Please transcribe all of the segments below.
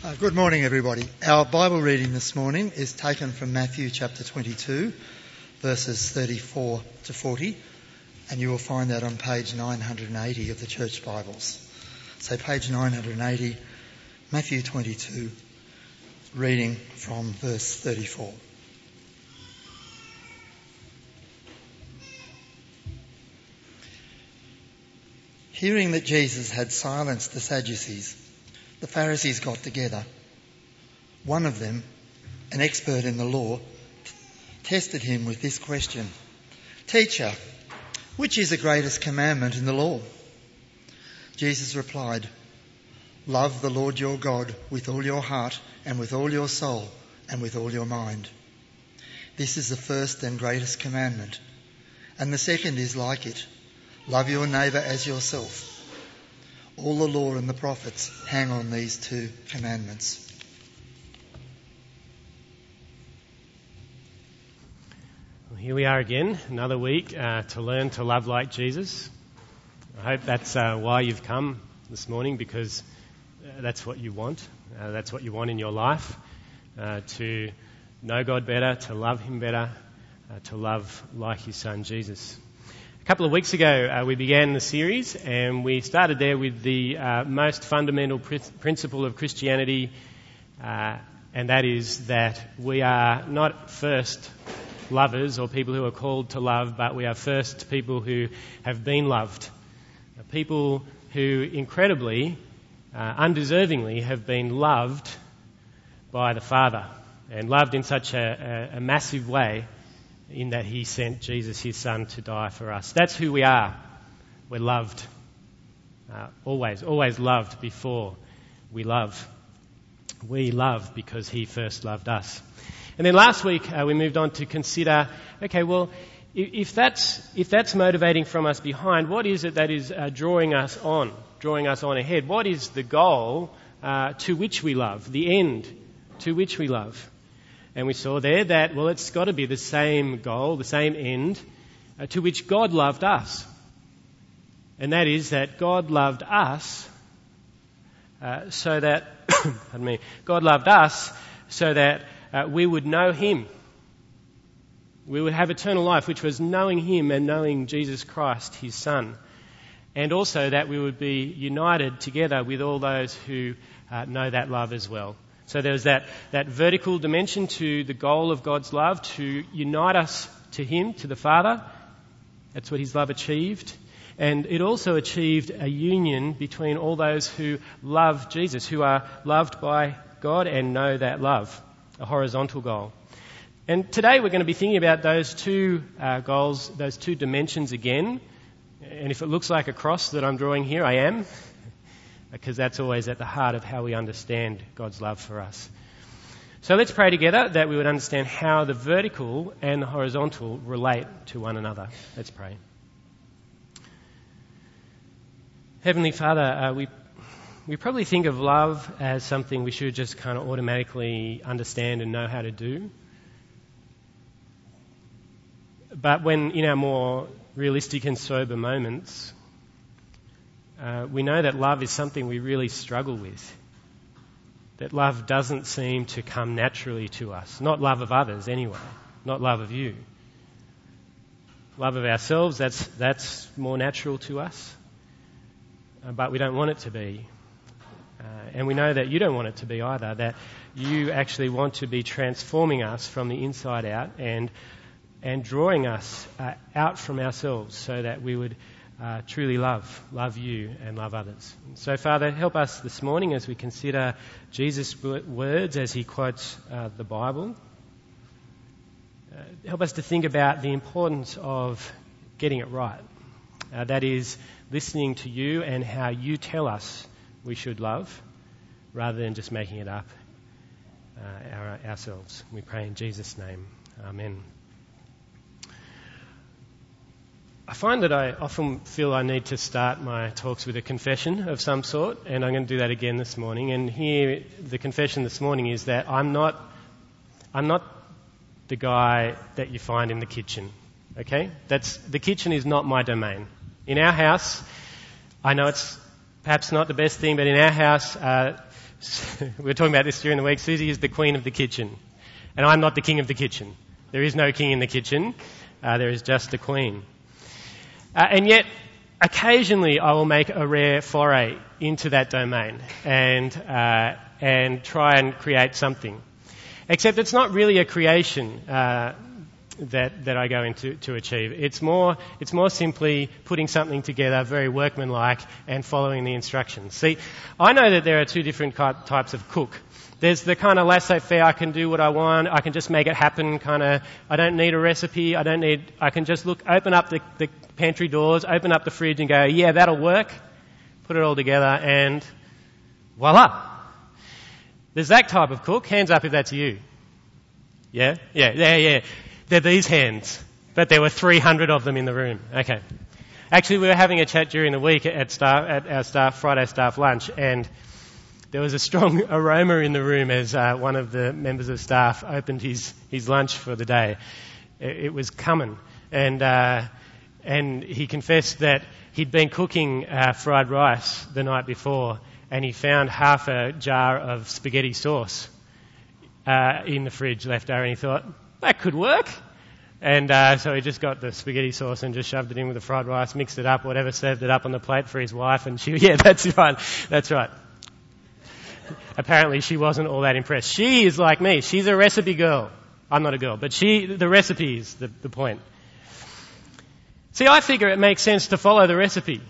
Good morning, everybody. Our Bible reading this morning is taken from Matthew chapter 22, verses 34 to 40, and you will find that on page 980 of the Church Bibles. So page 980, Matthew 22, reading from verse 34. Hearing that Jesus had silenced the Sadducees, the Pharisees got together. One of them, an expert in the law, tested him with this question: "Teacher, which is the greatest commandment in the law?" Jesus replied, "Love the Lord your God with all your heart and with all your soul and with all your mind. This is the first and greatest commandment. And the second is like it: love your neighbour as yourself. All the law and the prophets hang on these two commandments." Well, here we are again, another week to learn to love like Jesus. I hope that's why you've come this morning, because that's what you want. That's what you want in your life, to know God better, to love Him better, to love like His Son Jesus. A couple of weeks ago, we began the series, and we started there with the most fundamental principle of Christianity, and that is that we are not first lovers or people who are called to love, but we are first people who have been loved. People who incredibly, undeservingly have been loved by the Father, and loved in such a massive way, in that He sent Jesus, His Son, to die for us. That's who we are. We're loved. Always loved before we love. We love because He first loved us. And then last week we moved on to consider, okay, well, if that's motivating from us behind, what is it that is drawing us on ahead? What is the goal to which we love, the end to which we love? And we saw there that, well, it's got to be the same goal, the same end to which God loved us. And that is that God loved us so that, God loved us so that we would know Him. We would have eternal life, which was knowing Him and knowing Jesus Christ, His Son. And also that we would be united together with all those who know that love as well. So there's that vertical dimension to the goal of God's love, to unite us to Him, to the Father. That's what His love achieved. And it also achieved a union between all those who love Jesus, who are loved by God and know that love, a horizontal goal. And today we're going to be thinking about those two goals, those two dimensions again. And if it looks like a cross that I'm drawing here, I am, because that's always at the heart of how we understand God's love for us. So let's pray together that we would understand how the vertical and the horizontal relate to one another. Let's pray. Heavenly Father, we probably think of love as something we should just kind of automatically understand and know how to do. But when in our more realistic and sober moments, we know that love is something we really struggle with. That love doesn't seem to come naturally to us. Not love of others anyway. Not love of you. Love of ourselves, that's more natural to us. But we don't want it to be. And we know that you don't want it to be either. That you actually want to be transforming us from the inside out and drawing us out from ourselves so that we would truly love you and love others. So, Father, help us this morning as we consider Jesus' words as He quotes the Bible. Help us to think about the importance of getting it right. That is, listening to you and how you tell us we should love, rather than just making it up ourselves. We pray in Jesus' name. Amen. I find that I often feel I need to start my talks with a confession of some sort, and I'm going to do that again this morning. And here, the confession this morning is that I'm not the guy that you find in the kitchen. Okay? The kitchen is not my domain. In our house, I know it's perhaps not the best thing, but in our house, We were talking about this during the week. Susie is the queen of the kitchen, and I'm not the king of the kitchen. There is no king in the kitchen. There is just a queen. And yet, occasionally I will make a rare foray into that domain and try and create something. Except it's not really a creation that I go into to achieve. It's more simply putting something together, very workmanlike, and following the instructions. See, I know that there are two different types of cook. There's the kind of laissez-faire, I can do what I want, I can just make it happen kind of, I don't need a recipe, I can just open up the pantry doors, open up the fridge and go, yeah, that'll work, put it all together and voila. There's that type of cook. Hands up if that's you. Yeah. They're these hands, but there were 300 of them in the room. Okay. Actually, we were having a chat during the week at our Friday staff lunch, and there was a strong aroma in the room as one of the members of staff opened his lunch for the day. It was coming, and he confessed that he'd been cooking fried rice the night before, and he found half a jar of spaghetti sauce in the fridge left over, and he thought, that could work. And so he just got the spaghetti sauce and just shoved it in with the fried rice, mixed it up, whatever, served it up on the plate for his wife, and that's right. Apparently she wasn't all that impressed. She is like me. She's a recipe girl. I'm not a girl, but the recipe is the point. See, I figure it makes sense to follow the recipe.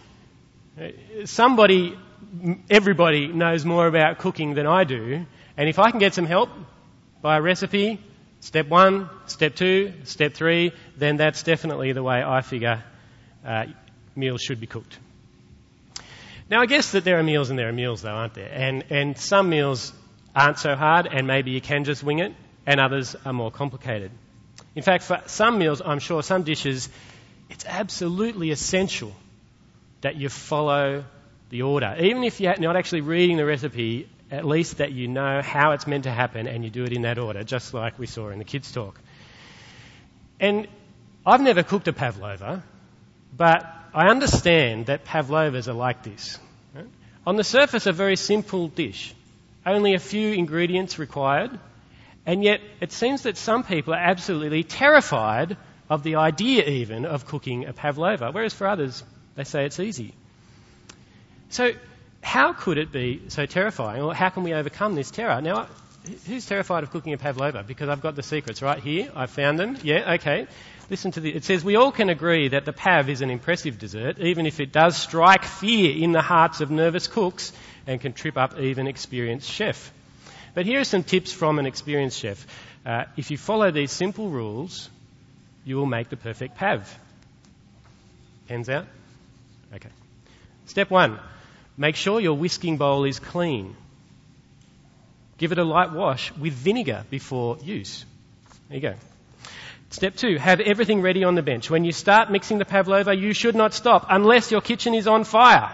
Everybody knows more about cooking than I do, and if I can get some help by a recipe, step 1, step 2, step 3, then that's definitely the way I figure meals should be cooked. Now, I guess that there are meals and there are meals, though, aren't there? And some meals aren't so hard, and maybe you can just wing it, and others are more complicated. In fact, for some meals, I'm sure some dishes, it's absolutely essential that you follow the order. Even if you're not actually reading the recipe, at least that you know how it's meant to happen and you do it in that order, just like we saw in the kids' talk. And I've never cooked a pavlova, but I understand that pavlovas are like this. Right? On the surface, a very simple dish, only a few ingredients required, and yet it seems that some people are absolutely terrified of the idea even of cooking a pavlova, whereas for others, they say it's easy. So how could it be so terrifying, or how can we overcome this terror? Now, who's terrified of cooking a pavlova? Because I've got the secrets right here. I found them. Yeah, okay. Listen to it says, we all can agree that the pav is an impressive dessert, even if it does strike fear in the hearts of nervous cooks and can trip up even experienced chef. But here are some tips from an experienced chef. If you follow these simple rules, you will make the perfect pav. Pens out? Okay. Step 1. Make sure your whisking bowl is clean. Give it a light wash with vinegar before use. There you go. Step 2, have everything ready on the bench. When you start mixing the pavlova, you should not stop unless your kitchen is on fire.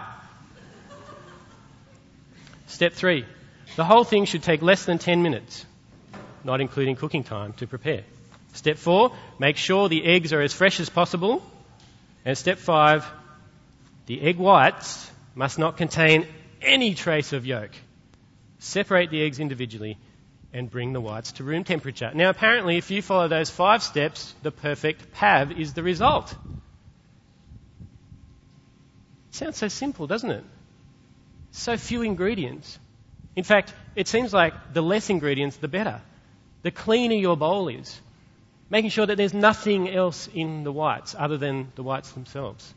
Step 3, the whole thing should take less than 10 minutes, not including cooking time, to prepare. Step 4, make sure the eggs are as fresh as possible. And step 5, the egg whites must not contain any trace of yolk. Separate the eggs individually and bring the whites to room temperature. Now, apparently, if you follow those 5 steps, the perfect pav is the result. Sounds so simple, doesn't it? So few ingredients. In fact, it seems like the less ingredients, the better. The cleaner your bowl is. Making sure that there's nothing else in the whites other than the whites themselves.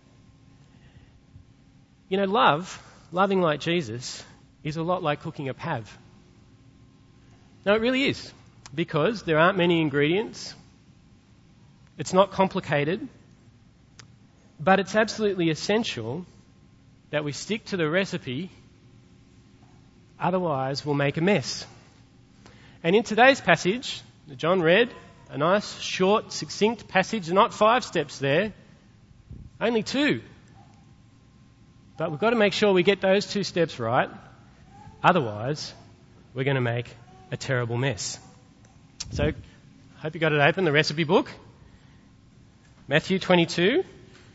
You know, loving like Jesus, is a lot like cooking a pav. No, it really is, because there aren't many ingredients. It's not complicated, but it's absolutely essential that we stick to the recipe, otherwise we'll make a mess. And in today's passage, that John read, a nice, short, succinct passage, not 5 steps there, only 2. But we've got to make sure we get those 2 steps right, otherwise we're going to make a terrible mess. So, hope you got it open, the recipe book. Matthew 22,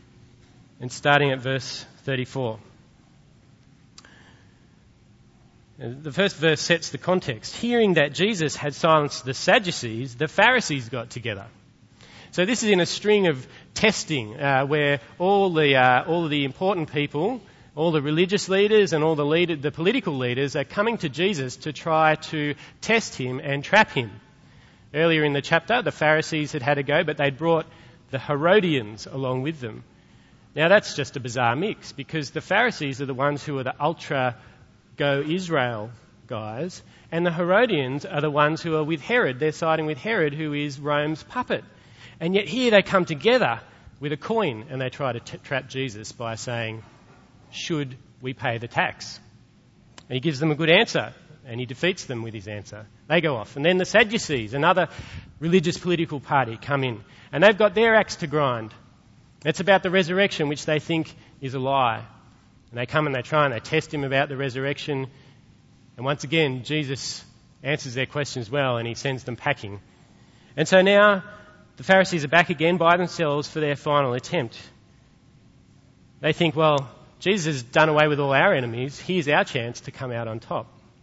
and starting at verse 34. The first verse sets the context. Hearing that Jesus had silenced the Sadducees, the Pharisees got together. So this is in a string of testing where all the important people, all the religious leaders and all the political leaders are coming to Jesus to try to test him and trap him. Earlier in the chapter, the Pharisees had a go, but they'd brought the Herodians along with them. Now that's just a bizarre mix, because the Pharisees are the ones who are the ultra go Israel guys, and the Herodians are the ones who are with Herod. They're siding with Herod, who is Rome's puppet. And yet here they come together with a coin and they try to trap Jesus by saying, should we pay the tax? And he gives them a good answer and he defeats them with his answer. They go off. And then the Sadducees, another religious political party, come in and they've got their axe to grind. It's about the resurrection, which they think is a lie. And they come and they try and they test him about the resurrection. And once again, Jesus answers their questions well and he sends them packing. And so now the Pharisees are back again by themselves for their final attempt. They think, well, Jesus has done away with all our enemies. Here's our chance to come out on top.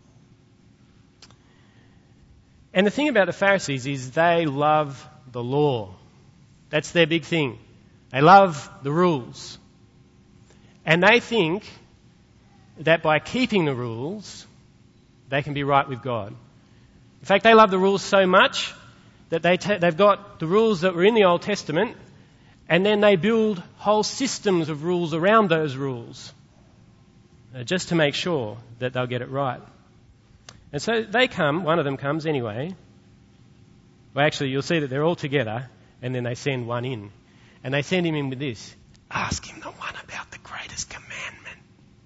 And the thing about the Pharisees is they love the law. That's their big thing. They love the rules. And they think that by keeping the rules, they can be right with God. In fact, they love the rules so much that they've got the rules that were in the Old Testament, and then they build whole systems of rules around those rules just to make sure that they'll get it right. And so they come, one of them comes anyway. Well, actually, you'll see that they're all together, and then they send one in. And they send him in with this: ask him the one about the greatest commandment.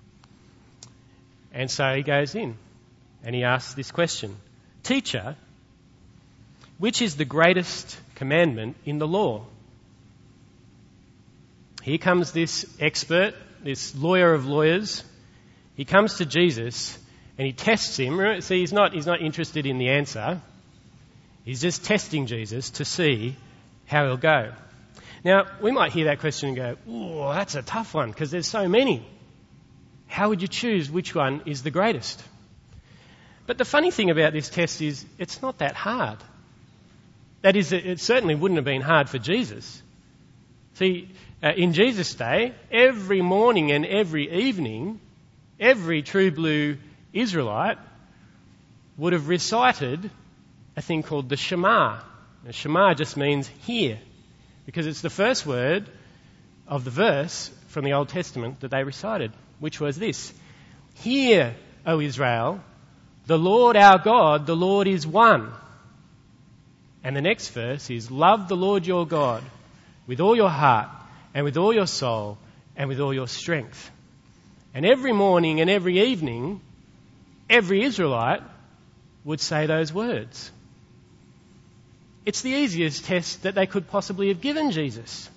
And so he goes in, and he asks this question: Teacher, which is the greatest commandment in the law? Here comes this expert, this lawyer of lawyers. He comes to Jesus and he tests him. See, he's not interested in the answer. He's just testing Jesus to see how he'll go. Now, we might hear that question and go, "Oh, that's a tough one because there's so many. How would you choose which one is the greatest?" But the funny thing about this test is it's not that hard. That is, it certainly wouldn't have been hard for Jesus. See, in Jesus' day, every morning and every evening, every true blue Israelite would have recited a thing called the Shema. The Shema just means hear, because it's the first word of the verse from the Old Testament that they recited, which was this: Hear, O Israel, the Lord our God, the Lord is one. And the next verse is: Love the Lord your God with all your heart and with all your soul and with all your strength. And every morning and every evening, every Israelite would say those words. It's the easiest test that they could possibly have given Jesus.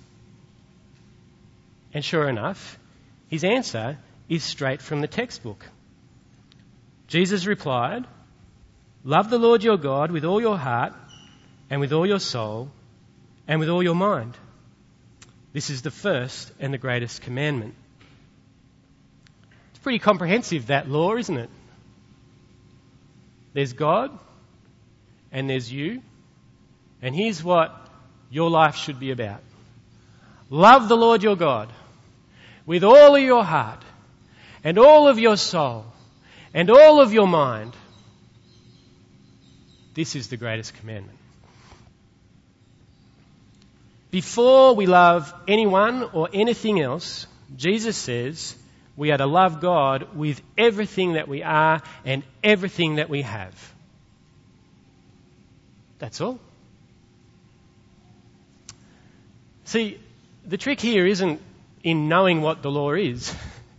And sure enough, his answer is straight from the textbook. Jesus replied, "Love the Lord your God with all your heart and with all your soul and with all your mind. This is the first and the greatest commandment." It's pretty comprehensive, that law, isn't it? There's God and there's you, and here's what your life should be about. Love the Lord your God with all of your heart and all of your soul and all of your mind. This is the greatest commandment. Before we love anyone or anything else, Jesus says we are to love God with everything that we are and everything that we have. That's all. See, the trick here isn't in knowing what the law is.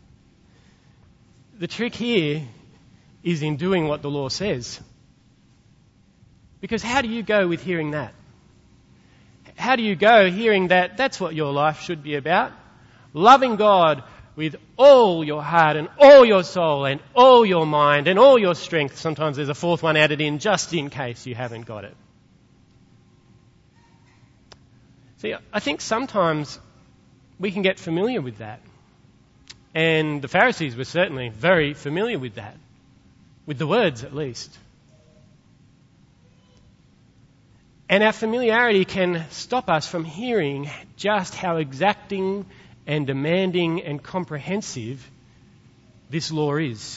The trick here is in doing what the law says. Because how do you go with hearing that? How do you go hearing that that's what your life should be about? Loving God with all your heart and all your soul and all your mind and all your strength. Sometimes there's a fourth one added in just in case you haven't got it. See, I think sometimes we can get familiar with that. And the Pharisees were certainly very familiar with that. with the words at least. And our familiarity can stop us from hearing just how exacting and demanding and comprehensive this law is.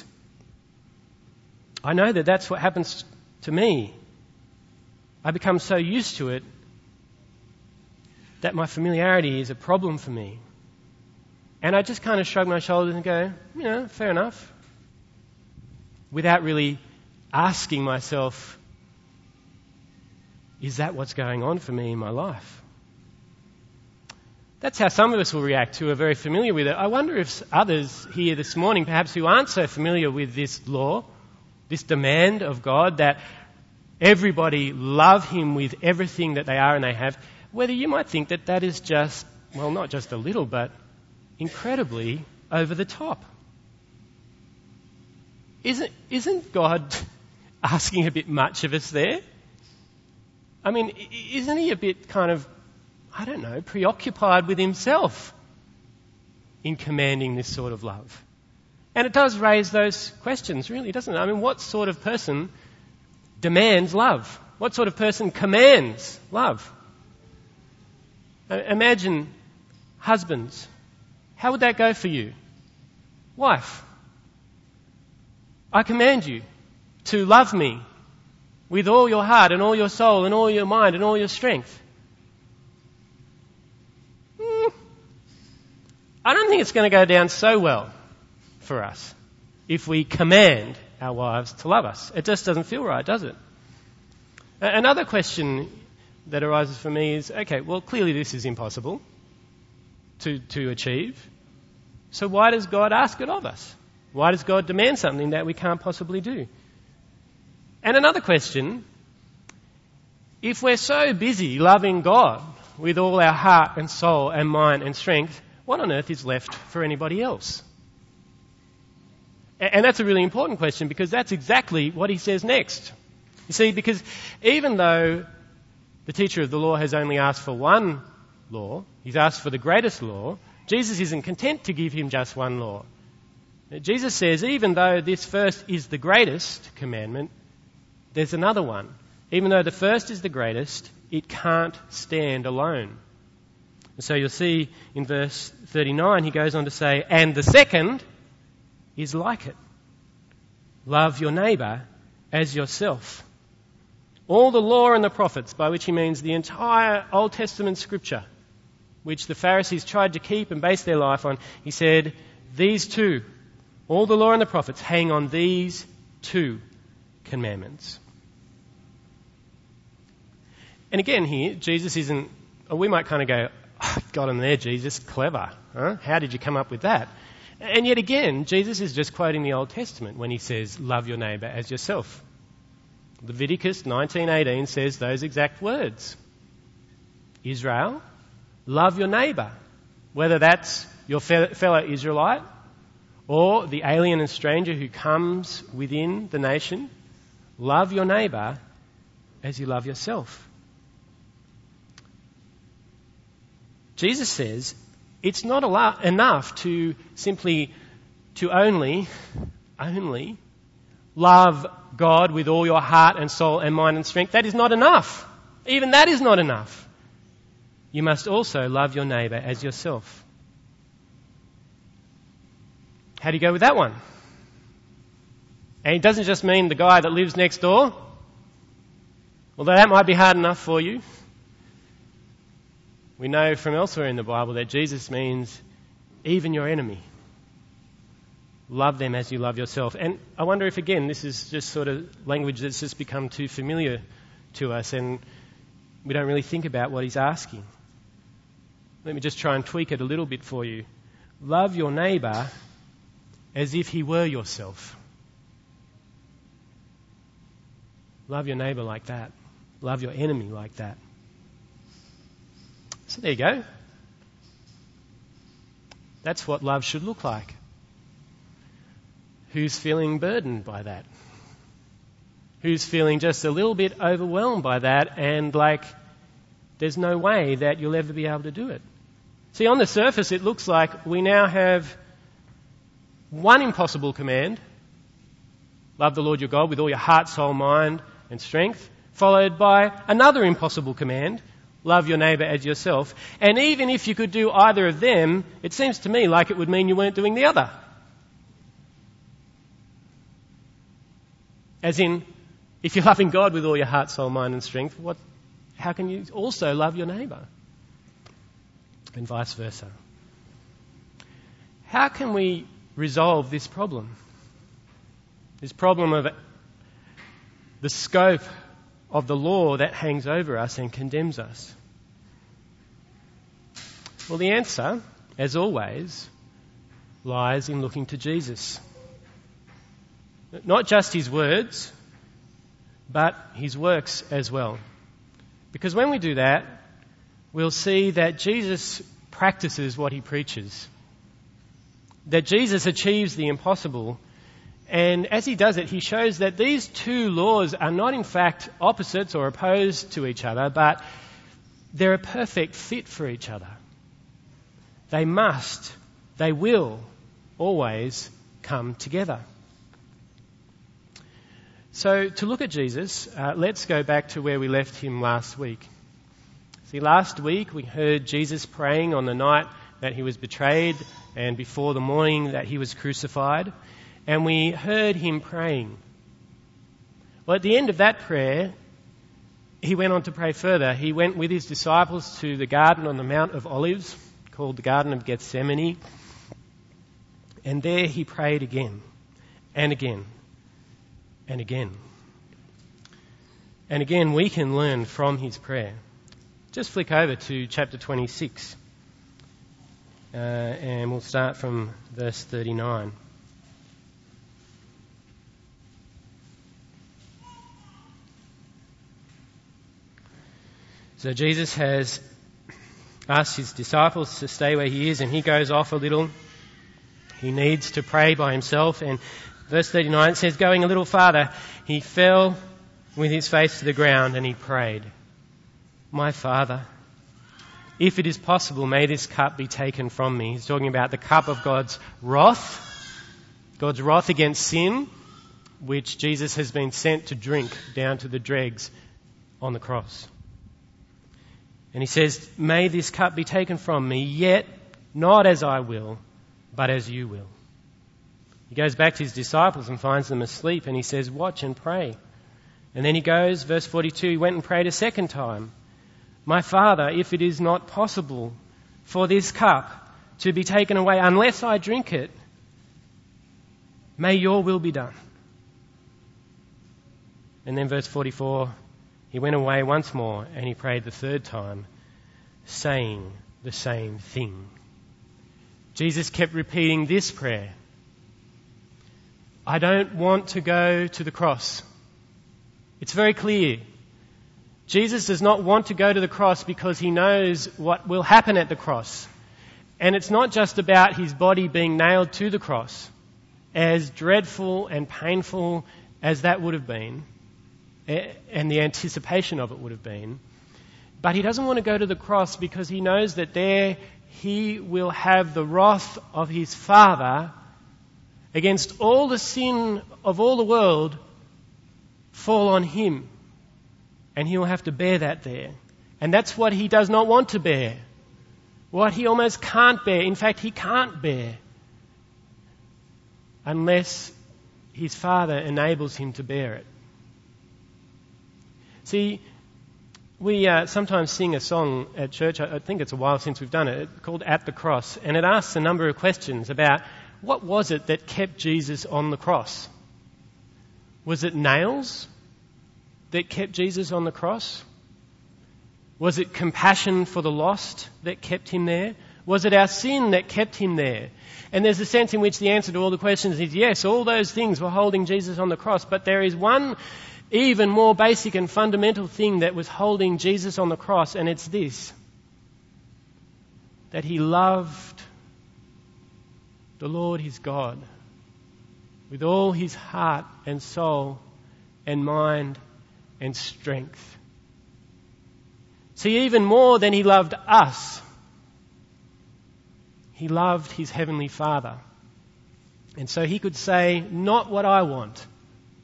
I know that that's what happens to me. I become so used to it that my familiarity is a problem for me. And I just kind of shrug my shoulders and go, fair enough. Without really asking myself, is that what's going on for me in my life? That's how some of us will react who are very familiar with it. I wonder if others here this morning, perhaps who aren't so familiar with this law, this demand of God that everybody love Him with everything that they are and they have, whether you might think that that is just, well, not just a little, but incredibly over the top. Isn't God asking a bit much of us there? I mean, isn't He a bit kind of, preoccupied with Himself in commanding this sort of love? And it does raise those questions, really, doesn't it? I mean, what sort of person demands love? What sort of person commands love? Imagine husbands. How would that go for you? Wife, I command you to love me with all your heart and all your soul and all your mind and all your strength. I don't think it's going to go down so well for us if we command our wives to love us. It just doesn't feel right, does it? Another question that arises for me is, okay, well, clearly this is impossible to achieve. So why does God ask it of us? Why does God demand something that we can't possibly do? And another question, if we're so busy loving God with all our heart and soul and mind and strength, what on earth is left for anybody else? And that's a really important question, because that's exactly what he says next. You see, because even though the teacher of the law has only asked for one law, he's asked for the greatest law, Jesus isn't content to give him just one law. Jesus says, even though this first is the greatest commandment, there's another one. Even though the first is the greatest, it can't stand alone. And so you'll see in verse 39, he goes on to say, and the second is like it. Love your neighbour as yourself. All the law and the prophets, by which he means the entire Old Testament scripture, which the Pharisees tried to keep and base their life on, he said, these two, all the law and the prophets, hang on these two commandments. And again here, Jesus isn't, or we might kind of go, oh, got him there, Jesus, clever. Huh? How did you come up with that? And yet again, Jesus is just quoting the Old Testament when he says, love your neighbour as yourself. Leviticus 19:18 says those exact words. Israel, love your neighbour, whether that's your fellow Israelite or the alien and stranger who comes within the nation. Love your neighbour as you love yourself. Jesus says it's not enough to simply, to only love God with all your heart and soul and mind and strength. That is not enough. Even that is not enough. You must also love your neighbour as yourself. How do you go with that one? And it doesn't just mean the guy that lives next door, although that might be hard enough for you. We know from elsewhere in the Bible that Jesus means even your enemy. Love them as you love yourself. And I wonder if, again, this is just sort of language that's just become too familiar to us and we don't really think about what he's asking. Let me just try and tweak it a little bit for you. Love your neighbour as if he were yourself. Love your neighbour like that. Love your enemy like that. So there you go. That's what love should look like. Who's feeling burdened by that? Who's feeling just a little bit overwhelmed by that and like there's no way that you'll ever be able to do it? See, on the surface it looks like we now have one impossible command Love the Lord your God with all your heart, soul, mind and strength, followed by another impossible command, love your neighbour as yourself. And even if you could do either of them, it seems to me like it would mean you weren't doing the other. As in, if you're loving God with all your heart, soul, mind and strength, how can you also love your neighbour? And vice versa. How can we resolve this problem? This problem of the scope of the law that hangs over us and condemns us? Well, the answer, as always, lies in looking to Jesus. Not just his words, but his works as well. Because when we do that, we'll see that Jesus practices what he preaches. That Jesus achieves the impossible. And as he does it, he shows that these two laws are not in fact opposites or opposed to each other, but they're a perfect fit for each other. They will always come together. So to look at Jesus, let's go back to where we left him last week. See, last week we heard Jesus praying on the night that he was betrayed and before the morning that he was crucified. And we heard him praying. Well, at the end of that prayer, he went on to pray further. He went with his disciples to the garden on the Mount of Olives, called the Garden of Gethsemane. And there he prayed again, and again, and again. And again, we can learn from his prayer. Just flick over to chapter 26, and we'll start from verse 39. So Jesus has asked his disciples to stay where he is, and he goes off a little. He needs to pray by himself. And verse 39 says, going a little farther, he fell with his face to the ground and he prayed, my Father, if it is possible, may this cup be taken from me. He's talking about the cup of God's wrath against sin, which Jesus has been sent to drink down to the dregs on the cross. And he says, may this cup be taken from me, yet not as I will, but as you will. He goes back to his disciples and finds them asleep, and he says, watch and pray. And then he goes, verse 42, he went and prayed a second time. My Father, if it is not possible for this cup to be taken away unless I drink it, may your will be done. And then verse 44, he went away once more and he prayed the third time, saying the same thing. Jesus kept repeating this prayer. I don't want to go to the cross. It's very clear. Jesus does not want to go to the cross because he knows what will happen at the cross. And it's not just about his body being nailed to the cross, as dreadful and painful as that would have been, and the anticipation of it would have been. But he doesn't want to go to the cross because he knows that there he will have the wrath of his Father against all the sin of all the world fall on him. And he will have to bear that there. And that's what he does not want to bear. What he almost can't bear. In fact, he can't bear unless his Father enables him to bear it. See, we sometimes sing a song at church, I think it's a while since we've done it, called At the Cross, and it asks a number of questions about what was it that kept Jesus on the cross? Was it nails that kept Jesus on the cross? Was it compassion for the lost that kept him there? Was it our sin that kept him there? And there's a sense in which the answer to all the questions is yes, all those things were holding Jesus on the cross, but there is one even more basic and fundamental thing that was holding Jesus on the cross, and it's this: that he loved the Lord his God with all his heart and soul and mind and strength. See, even more than he loved us, he loved his heavenly Father. And so he could say, not what I want,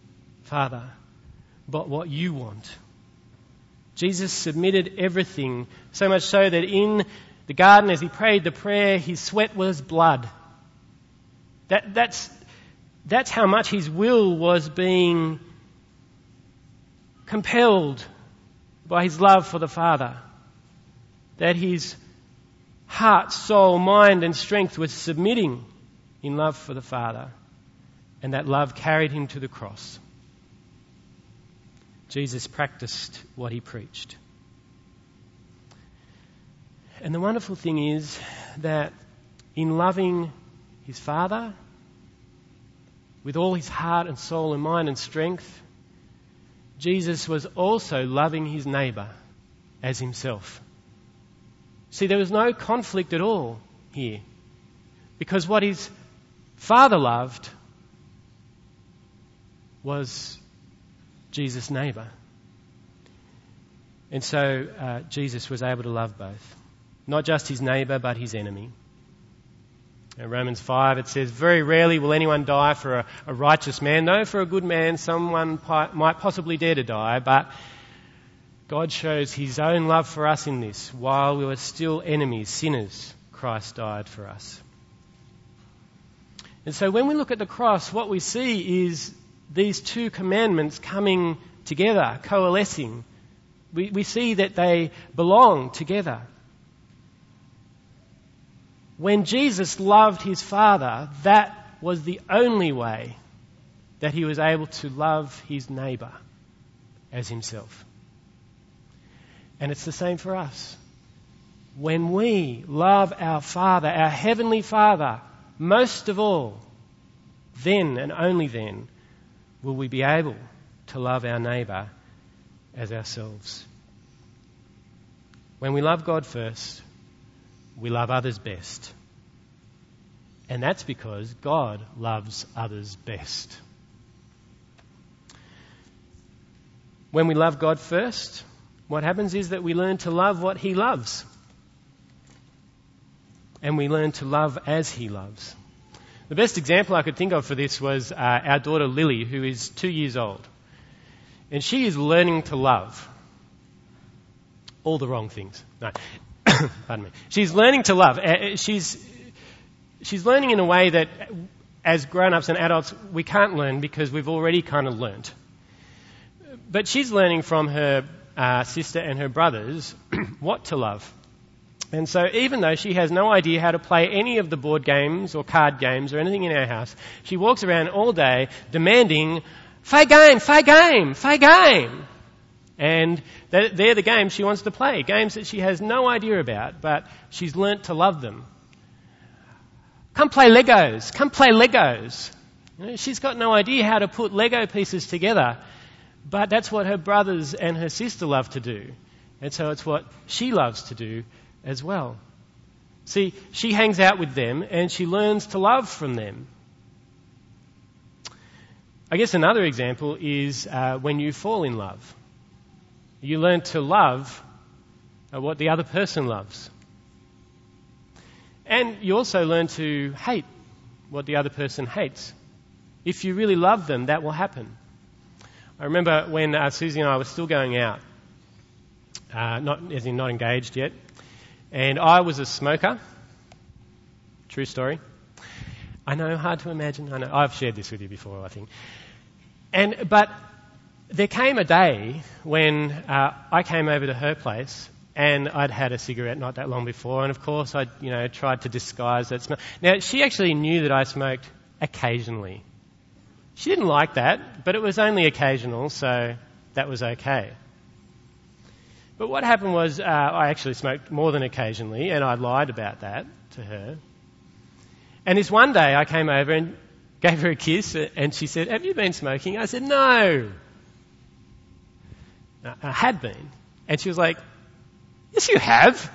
Father, but what you want. Jesus submitted everything, so much so that in the garden, as he prayed the prayer, his sweat was blood. That's how much his will was being compelled by his love for the Father. That his heart, soul, mind and strength was submitting in love for the Father. And that love carried him to the cross. Jesus practiced what he preached. And the wonderful thing is that in loving his Father with all his heart and soul and mind and strength, Jesus was also loving his neighbour as himself. See, there was no conflict at all here, because what his Father loved was Jesus' neighbour. And so Jesus was able to love both. Not just his neighbour, but his enemy. In Romans 5 it says, very rarely will anyone die for a righteous man. No, for a good man someone might possibly dare to die, but God shows his own love for us in this. While we were still enemies, sinners, Christ died for us. And so when we look at the cross, what we see is these two commandments coming together, coalescing. We see that they belong together. When Jesus loved his Father, that was the only way that he was able to love his neighbour as himself. And it's the same for us. When we love our Father, our Heavenly Father, most of all, then and only then will we be able to love our neighbour as ourselves. When we love God first, we love others best. And that's because God loves others best. When we love God first, what happens is that we learn to love what he loves. And we learn to love as he loves. The best example I could think of for this was our daughter Lily, who is 2 years old. And she is learning to love all the wrong things. No, pardon me. She's learning to love. She's learning in a way that as grown-ups and adults we can't learn because we've already kind of learnt. But she's learning from her sister and her brothers what to love. And so even though she has no idea how to play any of the board games or card games or anything in our house, she walks around all day demanding, "Fay game, fay game, fay game." And they're the games she wants to play, games that she has no idea about, but she's learnt to love them. Come play Legos, come play Legos. You know, she's got no idea how to put Lego pieces together, but that's what her brothers and her sister love to do. And so it's what she loves to do as well. See, she hangs out with them and she learns to love from them. I guess another example is when you fall in love. You learn to love what the other person loves. And you also learn to hate what the other person hates. If you really love them, that will happen. I remember when Susie and I were still going out, not engaged yet, and I was a smoker. True story. I know, hard to imagine. I know, I've shared this with you before, I think. But there came a day when I came over to her place and I'd had a cigarette not that long before, and of course I'd tried to disguise that smell. Now, she actually knew that I smoked occasionally. She didn't like that, but it was only occasional, so that was okay. But what happened was I actually smoked more than occasionally, and I lied about that to her. And this one day I came over and gave her a kiss, and she said, "Have you been smoking?" I said, "No." I had been. And she was like, "Yes, you have."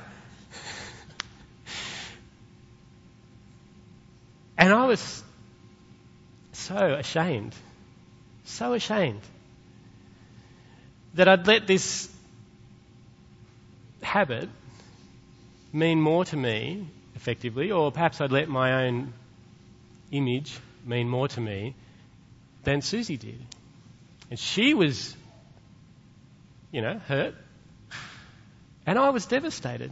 And I was so ashamed that I'd let this habit mean more to me, effectively, or perhaps I'd let my own image mean more to me than Susie did. And she was, hurt. And I was devastated.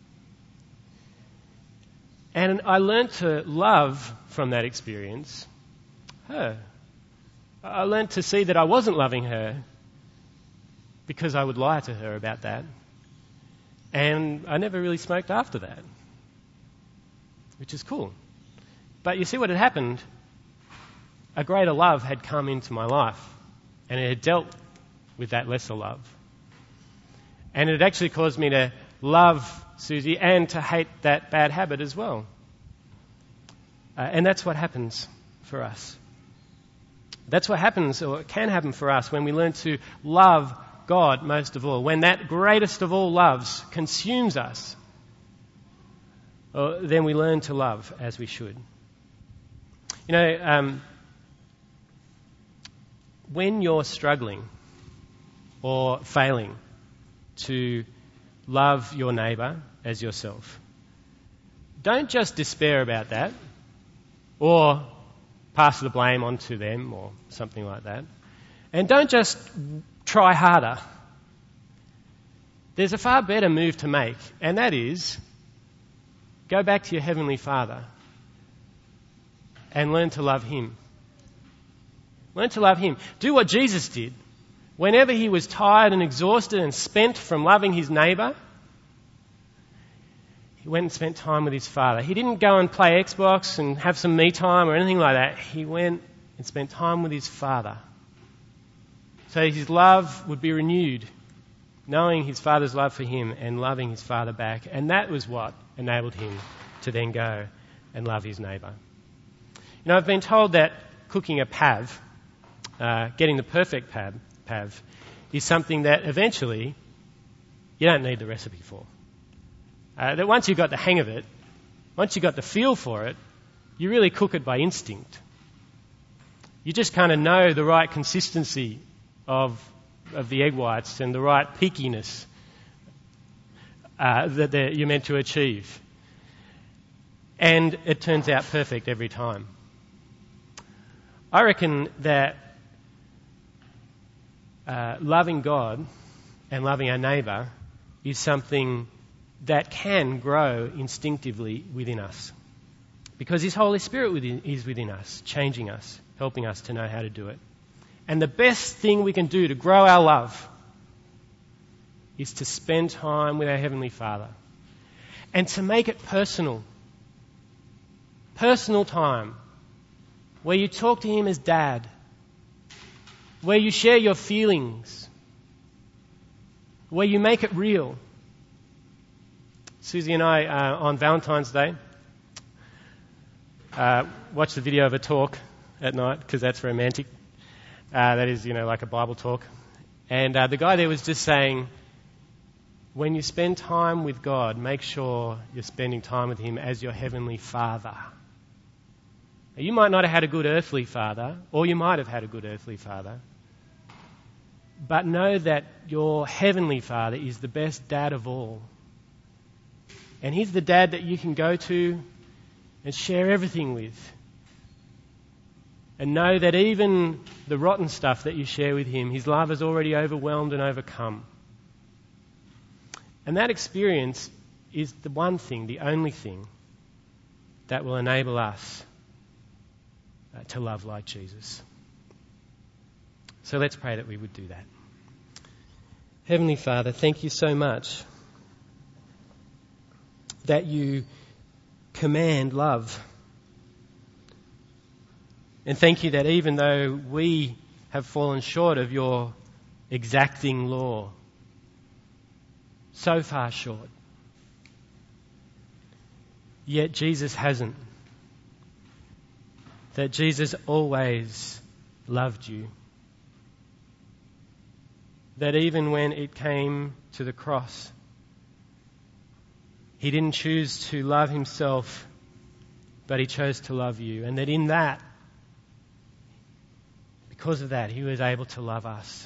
And I learned to love from that experience her. I learned to see that I wasn't loving her because I would lie to her about that. And I never really smoked after that, which is cool. But you see what had happened? A greater love had come into my life, and it had dealt with that lesser love. And it actually caused me to love Susie and to hate that bad habit as well. And that's what happens for us. That's what happens, or it can happen for us, when we learn to love God most of all. When that greatest of all loves consumes us, then we learn to love as we should. When you're struggling or failing to love your neighbour as yourself, don't just despair about that or pass the blame on to them or something like that. And don't just try harder. There's a far better move to make, and that is go back to your Heavenly Father and learn to love Him. Learn to love Him. Do what Jesus did. Whenever he was tired and exhausted and spent from loving his neighbour, he went and spent time with his Father. He didn't go and play Xbox and have some me time or anything like that. He went and spent time with his Father. So his love would be renewed, knowing his Father's love for him and loving his Father back. And that was what enabled him to then go and love his neighbour. I've been told that cooking a pav, getting the perfect pav, is something that eventually you don't need the recipe for. That once you've got the hang of it, once you've got the feel for it, you really cook it by instinct. You just kind of know the right consistency of the egg whites and the right peakiness that you're meant to achieve. And it turns out perfect every time. I reckon that loving God and loving our neighbour is something that can grow instinctively within us. Because His Holy Spirit is within us, changing us, helping us to know how to do it. And the best thing we can do to grow our love is to spend time with our Heavenly Father and to make it personal. Personal time where you talk to Him as Dad, where you share your feelings, where you make it real. Susie and I, on Valentine's Day, watched the video of a talk at night because that's romantic. That is, like a Bible talk. And the guy there was just saying, when you spend time with God, make sure you're spending time with Him as your Heavenly Father. Now, you might not have had a good earthly father, or you might have had a good earthly father, but know that your Heavenly Father is the best dad of all. And He's the dad that you can go to and share everything with. And know that even the rotten stuff that you share with Him, His love has already overwhelmed and overcome. And that experience is the one thing, the only thing, that will enable us to love like Jesus. So let's pray that we would do that. Heavenly Father, thank you so much that you command love. And thank you that even though we have fallen short of your exacting law, so far short, yet Jesus hasn't. That Jesus always loved you. That even when it came to the cross, He didn't choose to love Himself, but He chose to love you. And that in that, because of that, He was able to love us.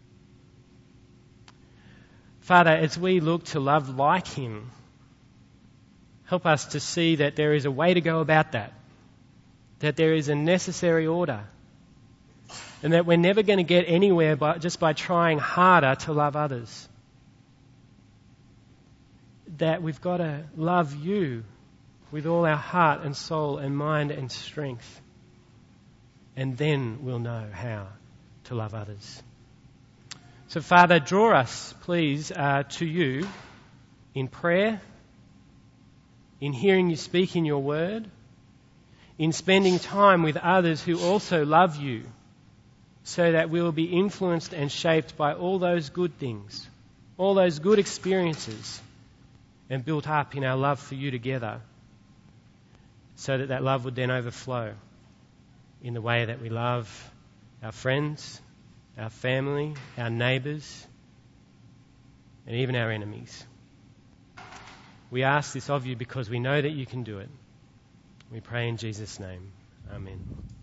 Father, as we look to love like Him, help us to see that there is a way to go about that there is a necessary order, and that we're never going to get anywhere just by trying harder to love others. That we've got to love you with all our heart and soul and mind and strength. And then we'll know how to love others. So Father, draw us, please, to you in prayer, in hearing you speak in your word, in spending time with others who also love you, so that we will be influenced and shaped by all those good things, all those good experiences, and built up in our love for you together, so that that love would then overflow in the way that we love our friends, our family, our neighbours, and even our enemies. We ask this of you because we know that you can do it. We pray in Jesus' name. Amen.